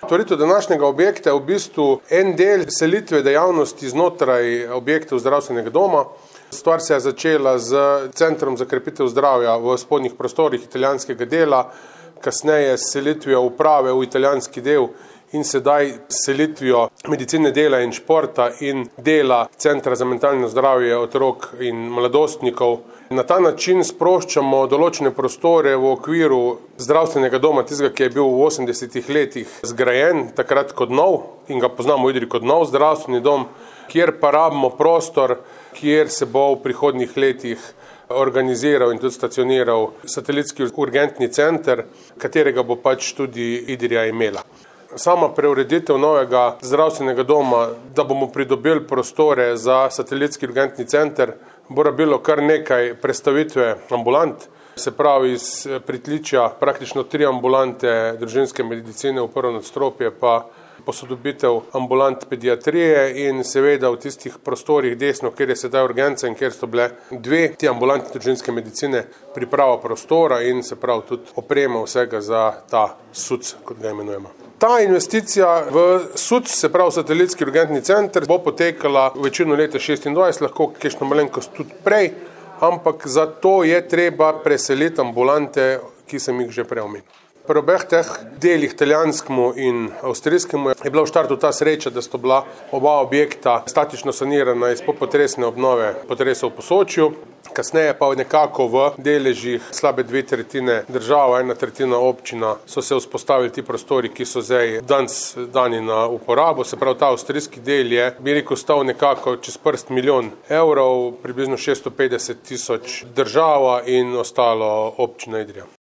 Otvoritev današnjega objekta je v bistvu en del selitve dejavnosti znotraj objektov zdravstvenega doma. Stvar se je začela z Centrom za krepitev zdravja v spodnjih prostorih italijanskega dela, kasneje s selitvijo uprave v italijanski del in sedaj selitvijo medicine dela in športa in dela Centra za mentalno zdravje otrok in mladostnikov. Na ta način sproščamo določene prostore v okviru zdravstvenega doma, tistega, ki je bil v 80-ih letih zgrajen, takrat kot nov in ga poznamo tudi kot nov zdravstveni dom, kjer pa rabimo prostor, kjer se bo v prihodnjih letih organiziral in tudi stacioniral satelitski urgentni center, katerega bo pač tudi Idrija imela. Sama preureditev novega zdravstvenega doma, da bomo pridobili prostore za satelitski urgentni center, bo rabilo kar nekaj prestavitve ambulant, se pravi iz pritličja praktično 3 ambulante družinske medicine v prvo nadstropje, pa posodobitev ambulant pediatrije in seveda v tistih prostorih desno, kjer je sedaj urgenca in kjer so bile 2 ti ambulanti družinske medicine, priprava prostora in se pravi tudi oprema vsega za ta SUC, kot ga imenujemo. Ta investicija v SUC, se pravi satelitski urgentni center, bo potekala večino leta 2026, lahko kakšno malenkost tudi prej, ampak za to je treba preseliti ambulante, ki sem jih že prej omenil. Pri obeh teh delih, italijanskemu in avstrijskemu, je bila v štartu ta sreča, da sta bila oba objekta statično sanirana iz popotresne obnove potresa v Posočju. Kasneje pa nekako v deležih slabe 2/3 država, 1/3 občina so se vzpostavili ti prostori, ki so zdaj danes dani na uporabo. Se pravi, ta avstrijski del je, bi rekel, stal nekako čez prst milijon evrov, približno 650 tisoč država in ostalo občina Idrija.